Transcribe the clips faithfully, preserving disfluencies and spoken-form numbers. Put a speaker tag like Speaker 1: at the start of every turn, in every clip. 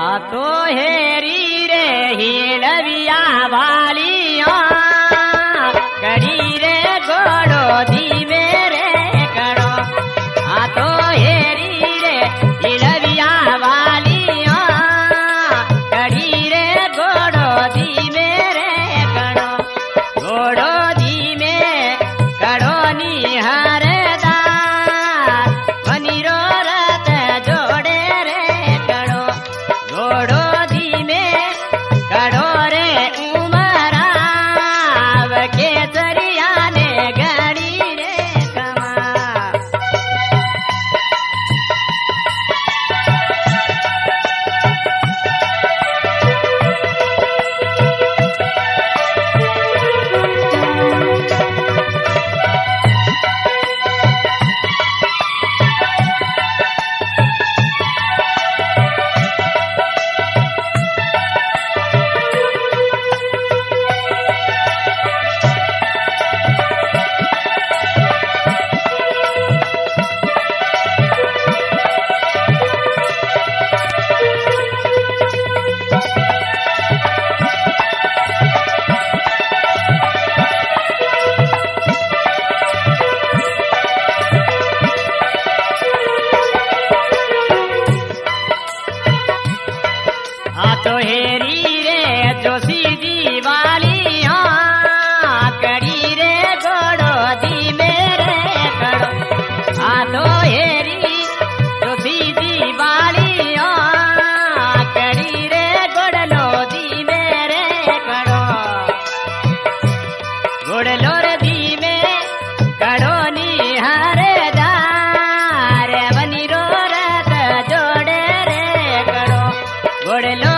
Speaker 1: तो हेरी रे हिड़विया वालिया कड़ी रे गोड़ो धीमे रे कड़ो आ तो हेरी रे हिड़विया वालिया कड़ी रे गोड़ो धीमे रे कड़ो गोड़ो धीमे कड़ो निहार तो हेरी रे जोशी जी वालिया कड़ी रे गोड़ो धीमे रे कड़ो आ तो हेरी जोशी जी वालिया कड़ी रे गोड़लो धीमे रे कड़ो गोड़लो रे धीमे कड़ो निहार दार बनी रो रत जोड़े रे कड़ो गोड़लो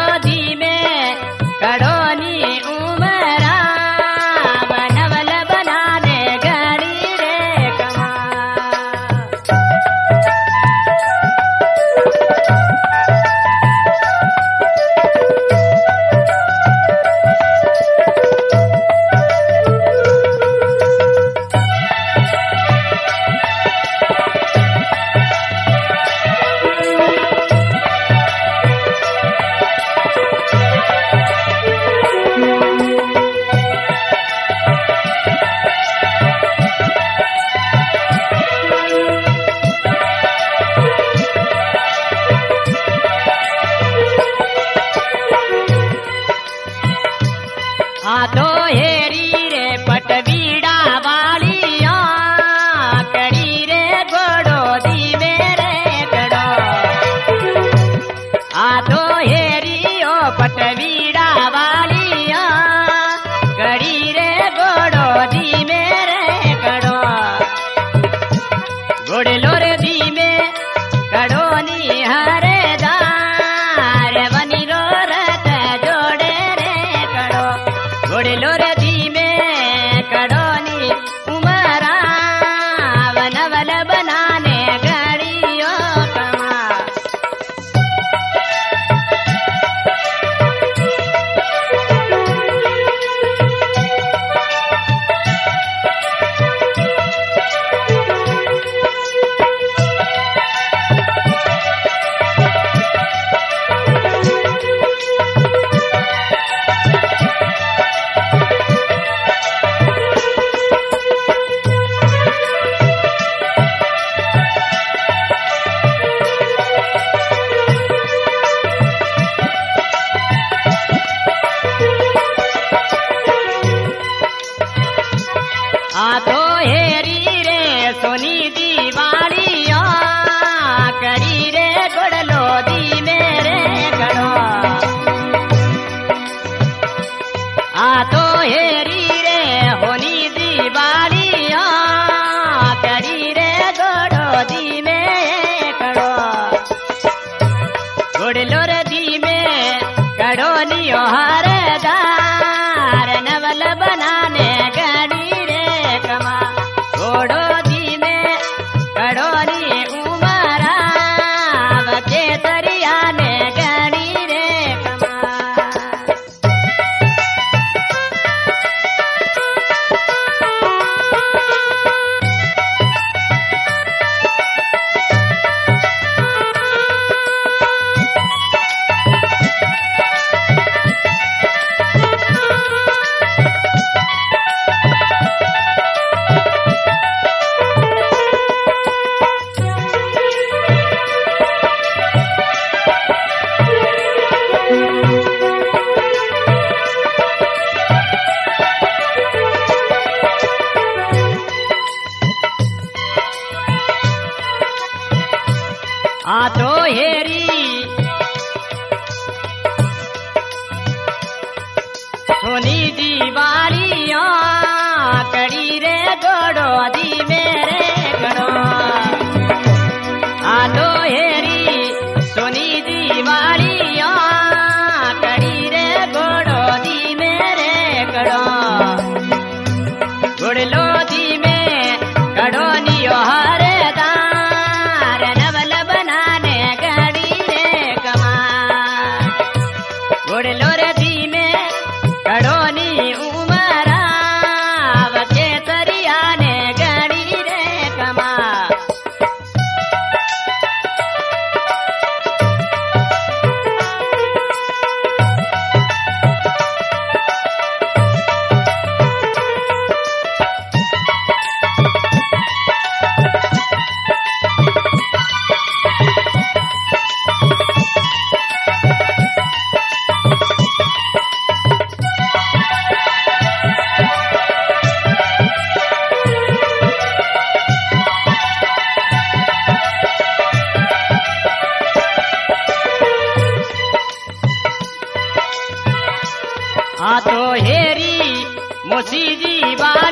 Speaker 1: आ तो हेरी रे पटवीड़ा वालिया कड़ी रे गोड़ो धीमे रे कड़ो आ तो हेरी ओ पटवीड़ा वालिया कड़ी रे गोड़ो धीमे रे कड़ो गोड़लो रे धीमे कड़ो निहार दार बनी रो रत जोड़े रे कड़ो गोड़लो रे धीमे कड़ोनी उमरा वनवल बनाने गड़ियो कमा आ तो हेरी रे सोनी दीवालिया कड़ी रे गोड़लो धीमे रे कड़ो आ तो हेरी रे होनी दीवालिया कड़ी रे गोड़ो धीमे कड़ो गोड़लो रे धीमे कड़ो लियो हर दार नवल बनाने गड़ी गोड़ो धीमे आ तो हेरी सोनी जी बालिया कड़ी रे गोड़ो दी मेरे गड़ो आ तो हेरी सोनी जी बालिया कड़ी रे गोड़ो दी मेरे गड़ो गुड़लो दी में गड़ो नियो हरे दार नवल बनाने गड़ी रे कमार गुड़लो रे दी में गड़ोनी उमरा बचे तरिया ने गड़ी रे कमार आ तो हेरी मोसी जी बा